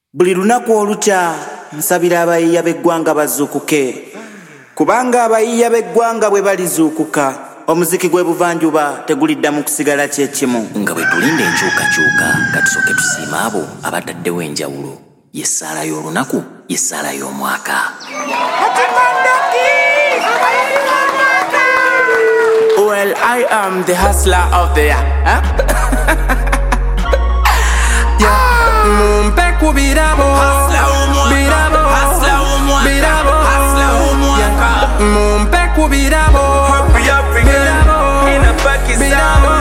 Buli lunaku olukya nsabira abayiiya b'eggwanga bazuukuke, kubanga abayiiya b'eggwanga bwe balizuukuka omuziki gw'ebuvanjuba teguliddamu kusigala kyekimu. Nga bwe tulinda enkyukakyuka katusooke tusiima abo abataddewo enjawulo. Yessaala y'olunaku, yessaala y'omwaka. Well, I am the hustler of the year. Mumpe ku birabo, birabo, birabo, mumpe ku birabo, birabo.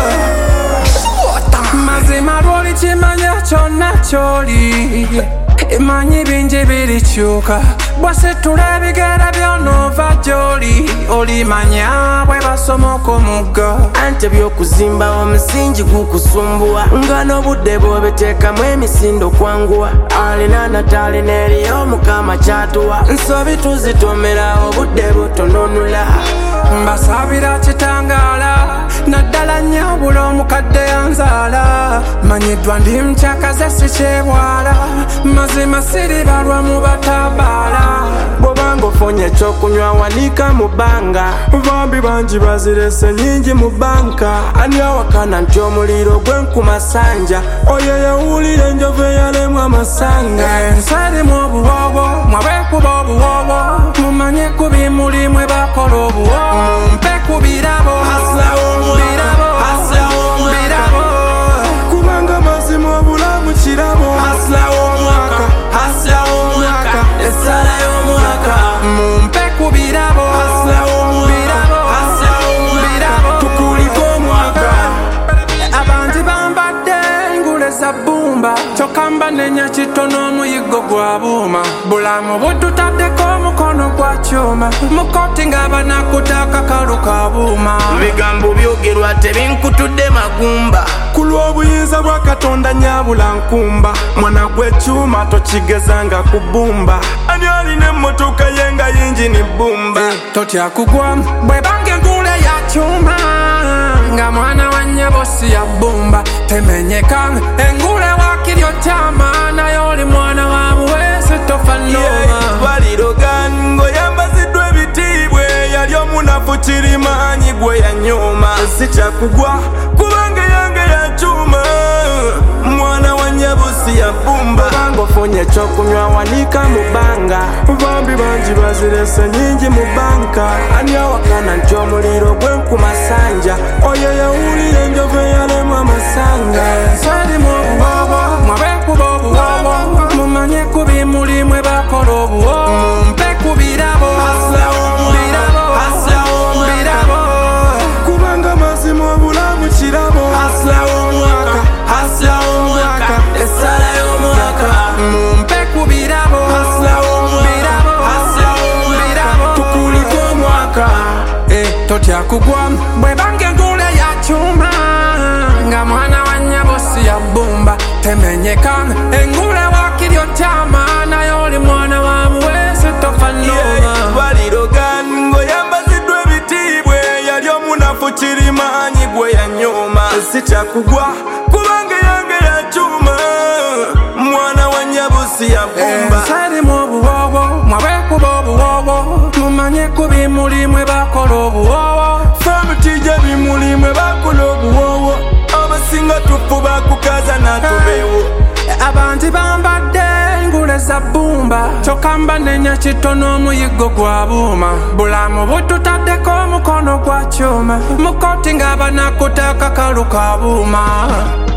Mazima lwoli kimanya kyonna kyoli, emanyi bingi birikyuka, bwasitula ebigere by'onoova gy'oli, olimanya bwe basomoka omugga. Ante by'okuzimba omusingi gukusumbuwa, nga n'obudde bw'obiteekamu emisindo kwanguwa. Alina nataali n'eriyo Mukama kyatuwa, nsobi tuzitomera obudde butononula. Mbasabira kitangaala, naddala nnyabula omukadde yanzaala. Manyiddwa ndi mkyakaze sikyebwala, mazima siribalwa mu batabaala. Bw'obanga ofunye ekyokunywa wanika mu bbanga, bambi bangi bazirese nnyingi mu banka. Ani awakana nti omuliro gwenkumasanja, oyo yawulira enjovu eyalemwa amasanga. Ensalimu obuwoowo, mwabeekuba obuwoowo, mumanye ku bimuli mwe bakola obuwoowo. Mumpe ku birabo, birabo, birabo, kubanga mazima obulamu kirabo. Essaala y'omwaka, mumpe ku birabo, birabo, birabo, tukuliko omwaka. Abantu bambadde engule za bbumba, kyokka mbanenya kitono omuyiggo gwa buuma. Bulamu bututaddeko omukono gwa kyuma, mukoti nga banakutaka kalu ka buuma. Bigambo byogerwa tebinkutudde magumba, ku lw'obuyinza bwa Katonda nyabula nkumba. Mwana gw'ekyuma tokigezanga ku bbumba, ani alina emmotoka ye nga yingini bbumba. Totya kugwa bwe bange engule ya kyuma, nga mwana wa nnyabo si ya bbumba. Temenyeka engule wakiryo kyama, naye oli mwana wa muwese tofa nnoma. Baliroga ng'oyambaziddwa ebitiibwa, yali omunafu kirimaanyi gwe yanyooma. Sikyakugwa kubanga yange ya kyuma, mwana wa nyabusi ya bbumba. Banga ofunye ekyokunywa wanika mu bbanga, bambi bangi bazirese nnyingi mu banka. Ani awakana nti omuliro gwenkumasanja, oyo yawulira enjovu eyalemwa amasanga. Ensalimu obuwoowo, mwabeekuba obuwoowo, mumanye ku bimuli mwe bakola obuwoowo. Mumpe ku birabo, birabo, birabo, kubanga mazima obulamu kirabo. Essaala y'omwaka, mumpe ku birabo, birabo, birabo, tukuliko omwaka. Totya kugwa bwe bange engule ya kyuma, nga mwana wa nnyabo si ya bbumba. Temenyeka engule wakiryo kyama, naye oli mwana wa muwese tofa nnoma. Baliroga ng'oyambaziddwa ebitiibwa, yali omunafu kirimaanyi gwe yanyooma. Sikyakugwa kubanga yange ya kyuma, mwana wa nyabusi ya bbumba. Ensalimu obuwoowo, mwabeekuba obuwoowo, mumanye ku bimuli mwe bakola obuwoowo. Famutija bimuli mwe bakola obuwoowo, abasinga tufuba kukaza natubeewo. Abantu bambadde engule za bbumba, kyokka mbanenya kitono omuyiggo gwa buuma. Bulamu bututaddeko omukono gwa kyuma, mukoti nga banakutaka kalu ka buuma.